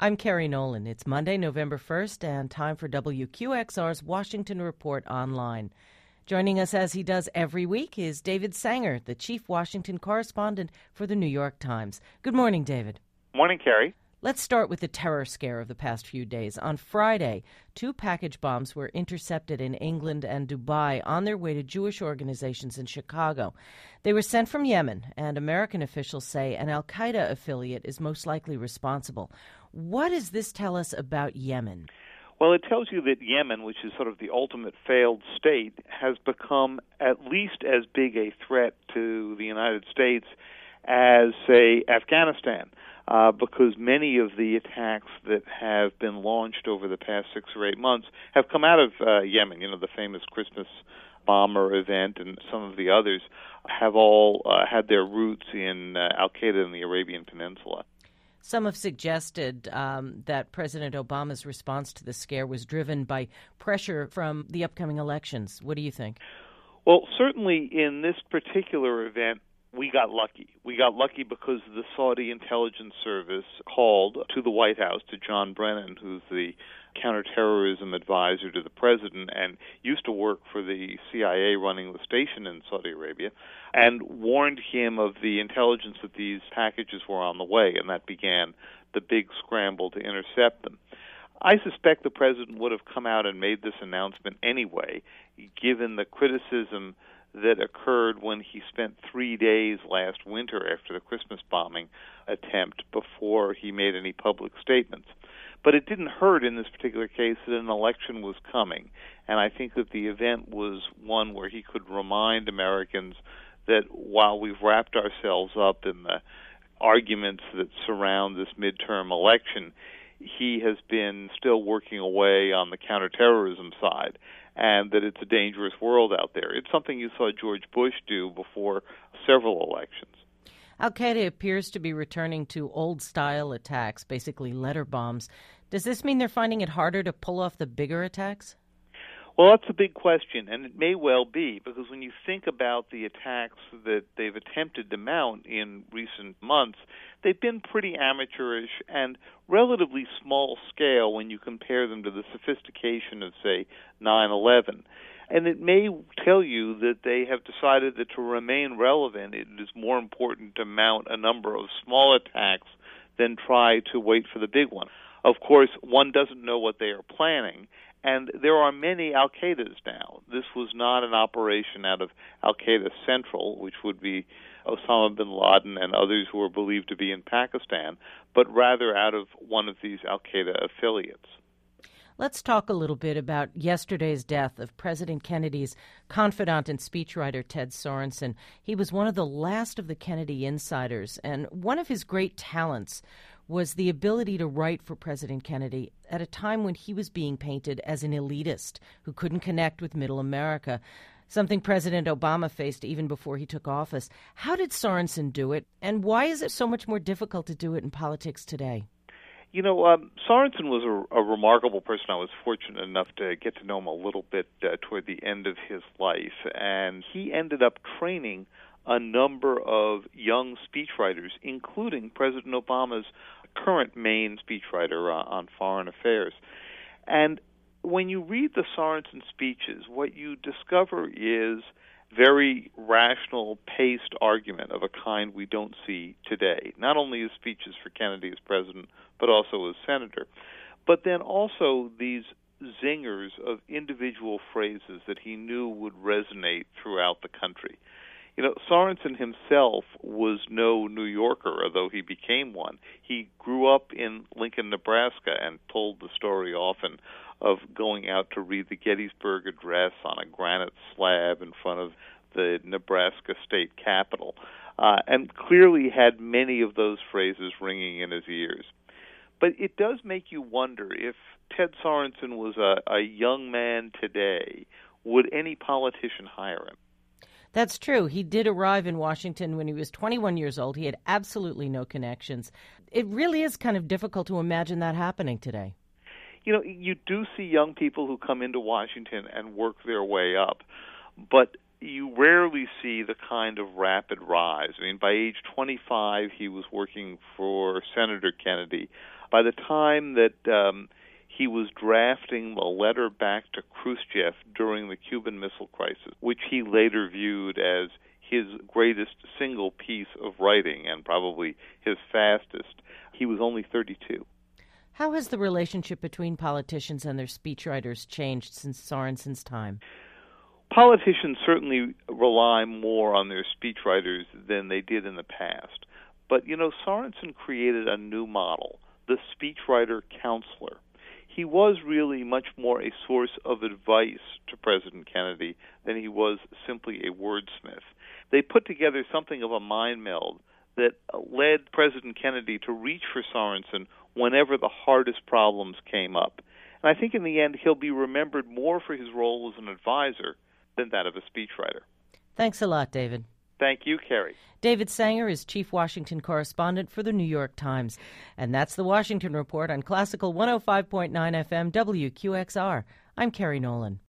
I'm Carrie Nolan. It's Monday, November 1st, and time for WQXR's Washington Report Online. Joining us as he does every week is David Sanger, the chief Washington correspondent for the New York Times. Good morning, David. Morning, Carrie. Let's start with the terror scare of the past few days. On Friday, 2 package bombs were intercepted in England and Dubai on their way to Jewish organizations in Chicago. They were sent from Yemen, and American officials say an al-Qaeda affiliate is most likely responsible. What does this tell us about Yemen? Well, it tells you that Yemen, which is sort of the ultimate failed state, has become at least as big a threat to the United States as, say, Afghanistan. Because many of the attacks that have been launched over the past 6 or 8 months have come out of Yemen. You know, the famous Christmas bomber event and some of the others have all had their roots in al-Qaeda in the Arabian Peninsula. Some have suggested that President Obama's response to the scare was driven by pressure from the upcoming elections. What do you think? Well, certainly in this particular event, we got lucky. We got lucky because the Saudi intelligence service called to the White House, to John Brennan, who's the counterterrorism advisor to the president and used to work for the CIA running the station in Saudi Arabia, and warned him of the intelligence that these packages were on the way, and that began the big scramble to intercept them. I suspect the president would have come out and made this announcement anyway, given the criticism that occurred when he spent 3 days last winter after the Christmas bombing attempt before he made any public statements. But it didn't hurt in this particular case that an election was coming, and I think that the event was one where he could remind Americans that while we've wrapped ourselves up in the arguments that surround this midterm election, he has been still working away on the counterterrorism side, and that it's a dangerous world out there. It's something you saw George Bush do before several elections. Al-Qaeda appears to be returning to old-style attacks, basically letter bombs. Does this mean they're finding it harder to pull off the bigger attacks? Well, that's a big question, and it may well be, because when you think about the attacks that they've attempted to mount in recent months, they've been pretty amateurish and relatively small scale when you compare them to the sophistication of, say, 9/11. And it may tell you that they have decided that to remain relevant, it is more important to mount a number of small attacks than try to wait for the big one. Of course, one doesn't know what they are planning, and there are many al-Qaedas now. This was not an operation out of al-Qaeda Central, which would be Osama bin Laden and others who are believed to be in Pakistan, but rather out of one of these al-Qaeda affiliates. Let's talk a little bit about yesterday's death of President Kennedy's confidant and speechwriter, Ted Sorensen. He was one of the last of the Kennedy insiders, and one of his great talents was the ability to write for President Kennedy at a time when he was being painted as an elitist who couldn't connect with middle America, something President Obama faced even before he took office. How did Sorensen do it, and why is it so much more difficult to do it in politics today? You know, Sorensen was a remarkable person. I was fortunate enough to get to know him a little bit toward the end of his life, and he ended up training a number of young speechwriters, including President Obama's current main speechwriter on foreign affairs. And when you read the Sorensen speeches, what you discover is very rational, paced argument of a kind we don't see today. Not only his speeches for Kennedy as president, but also as senator. But then also these zingers of individual phrases that he knew would resonate throughout the country. You know, Sorensen himself was no New Yorker, although he became one. He grew up in Lincoln, Nebraska, and told the story often of going out to read the Gettysburg Address on a granite slab in front of the Nebraska state capitol, and clearly had many of those phrases ringing in his ears. But it does make you wonder if Ted Sorensen was a young man today, would any politician hire him? That's true. He did arrive in Washington when he was 21 years old. He had absolutely no connections. It really is kind of difficult to imagine that happening today. You know, you do see young people who come into Washington and work their way up, but you rarely see the kind of rapid rise. I mean, by age 25, he was working for Senator Kennedy. By the time that he was drafting the letter back to Khrushchev during the Cuban Missile Crisis, which he later viewed as his greatest single piece of writing and probably his fastest, he was only 32. How has the relationship between politicians and their speechwriters changed since Sorensen's time? Politicians certainly rely more on their speechwriters than they did in the past. But, Sorensen created a new model, the speechwriter counselor. He was really much more a source of advice to President Kennedy than he was simply a wordsmith. They put together something of a mind meld that led President Kennedy to reach for Sorensen whenever the hardest problems came up. And I think in the end he'll be remembered more for his role as an advisor than that of a speechwriter. Thanks a lot, David. Thank you, Carrie. David Sanger is chief Washington correspondent for the New York Times. And that's the Washington Report on Classical 105.9 FM WQXR. I'm Carrie Nolan.